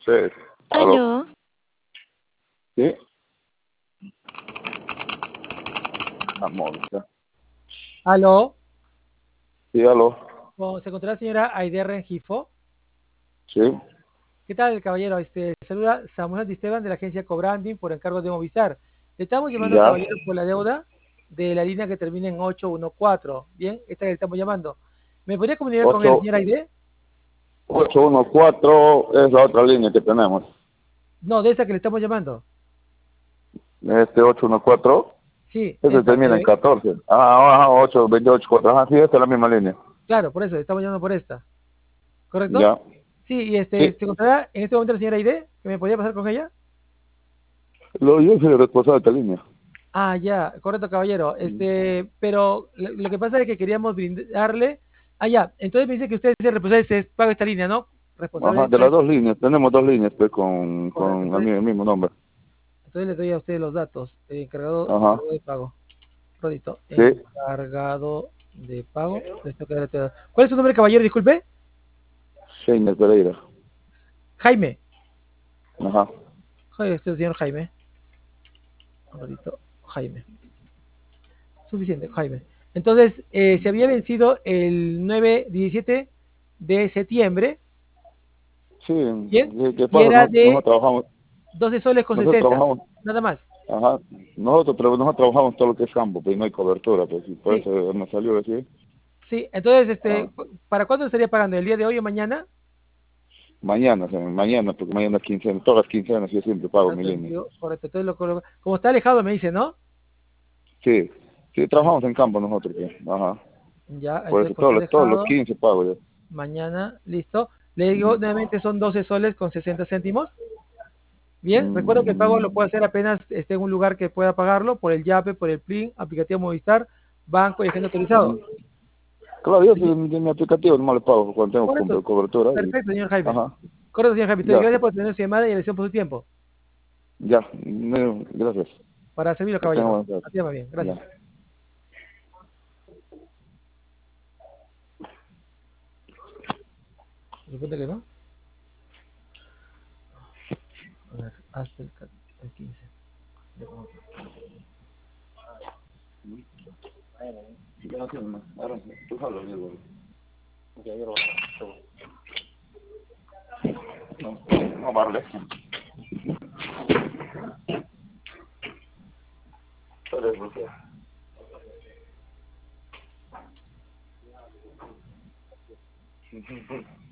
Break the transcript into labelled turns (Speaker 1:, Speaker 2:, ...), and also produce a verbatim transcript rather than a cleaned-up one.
Speaker 1: Sí. Aló.
Speaker 2: Aló,
Speaker 1: Sí. Amor. Ya.
Speaker 3: Aló,
Speaker 1: Sí, aló.
Speaker 3: ¿cómo se encontrará la señora Aide Rengifo?
Speaker 1: Sí.
Speaker 3: ¿Qué tal, caballero? Este, saluda Samuel Esteban de la agencia Cobranding por encargo de Movistar. Le estamos llamando,
Speaker 1: Ya.
Speaker 3: caballero, por la deuda de la línea que termina en ocho uno cuatro. Bien, esta que le estamos llamando. ¿Me podría comunicar con el
Speaker 1: Ocho,
Speaker 3: señor Aide?
Speaker 1: ocho uno cuatro es la otra línea que tenemos.
Speaker 3: No, de esa que le estamos llamando.
Speaker 1: Este ocho uno cuatro,
Speaker 3: Sí,
Speaker 1: ese
Speaker 3: esta.
Speaker 1: termina en
Speaker 3: Que,
Speaker 1: catorce. Ah, ajá, ocho veintiocho cuatro. Ajá, sí, esta es la misma línea.
Speaker 3: claro, por eso, le estamos llamando por esta. ¿Correcto?
Speaker 1: Ya.
Speaker 3: Sí, y este,
Speaker 1: Sí.
Speaker 3: ¿se encontrará en este momento la señora Aide? ¿Que me podría pasar con ella?
Speaker 1: Lo, yo soy el responsable de esta línea.
Speaker 3: Ah, ya, correcto, caballero. Este, pero lo, lo que pasa es que queríamos brindarle. Ah, ya, entonces me dice que usted es el responsable de este pago de esta línea, ¿no? Responsable de
Speaker 1: Ajá, de
Speaker 3: esta.
Speaker 1: las dos líneas. Tenemos dos líneas, pues, con,
Speaker 3: Correcto,
Speaker 1: con el
Speaker 3: entonces,
Speaker 1: mi- el mismo nombre.
Speaker 3: entonces le doy a usted los datos. Eh, encargado,
Speaker 1: Ajá.
Speaker 3: encargado de pago. Rodito,
Speaker 1: Sí.
Speaker 3: encargado de pago. Les toca dar este- ¿Cuál es su nombre, caballero? Disculpe.
Speaker 1: Sheiner Pereira.
Speaker 3: Jaime.
Speaker 1: Ajá.
Speaker 3: Joder, este es el señor Jaime. Rodito, Jaime. Suficiente, Jaime. Entonces, eh, se había vencido el nueve diecisiete de septiembre.
Speaker 1: Sí.
Speaker 3: Bien,
Speaker 1: ¿Qué, qué
Speaker 3: y
Speaker 1: pasa?
Speaker 3: era
Speaker 1: No- Nosotros
Speaker 3: de
Speaker 1: trabajamos,
Speaker 3: doce soles con
Speaker 1: nosotros
Speaker 3: sesenta,
Speaker 1: trabajamos.
Speaker 3: nada más.
Speaker 1: Ajá, nosotros, tra- nosotros trabajamos todo lo que es campo, pues no hay cobertura, pues y por
Speaker 3: Sí,
Speaker 1: eso me salió decir,
Speaker 3: sí. Entonces,
Speaker 1: ah,
Speaker 3: este, ¿para cuándo estaría pagando? ¿El día de hoy o mañana?
Speaker 1: mañana, o sea, mañana, porque mañana es quincena, todas las quincenas yo siempre pago mi
Speaker 3: Trato de
Speaker 1: línea.
Speaker 3: envío, correcto. Entonces, lo, coloco- como está alejado, me dice, ¿no?
Speaker 1: Sí, sí,
Speaker 3: Ya,
Speaker 1: trabajamos en campo nosotros, pues, ajá,
Speaker 3: ya,
Speaker 1: por
Speaker 3: entonces,
Speaker 1: eso
Speaker 3: como
Speaker 1: todos
Speaker 3: está
Speaker 1: los, todos los
Speaker 3: alejado,
Speaker 1: quince pago yo.
Speaker 3: mañana, listo. Le digo,
Speaker 1: Mm,
Speaker 3: nuevamente son doce soles con sesenta céntimos. Bien, recuerdo que el pago lo
Speaker 1: mm,
Speaker 3: puede hacer apenas esté en un lugar que pueda pagarlo, por el Yape, por el Plin, aplicativo Movistar, banco y agente autorizado.
Speaker 1: mm. Claro, yo
Speaker 3: Señor-
Speaker 1: soy de mi aplicativo no le pago cuando tengo
Speaker 3: Correcto,
Speaker 1: co- cobertura y,
Speaker 3: perfecto, señor Jaime.
Speaker 1: ajá,
Speaker 3: Correcto, señor Jaime. Entonces,
Speaker 1: ya,
Speaker 3: gracias por tener su llamada y elección por su tiempo.
Speaker 1: ya, me- gracias,
Speaker 3: Para servirlo,
Speaker 1: que tenga
Speaker 3: caballero.
Speaker 1: buenas tardes.
Speaker 3: Así va bien, gracias.
Speaker 1: Ya.
Speaker 3: Supongo que no. A ver, hasta el, ca- el quince.
Speaker 1: Ya, sí, no, ahora, tú hablas, mi hermano. No, no, vale. Vale, pues, ya.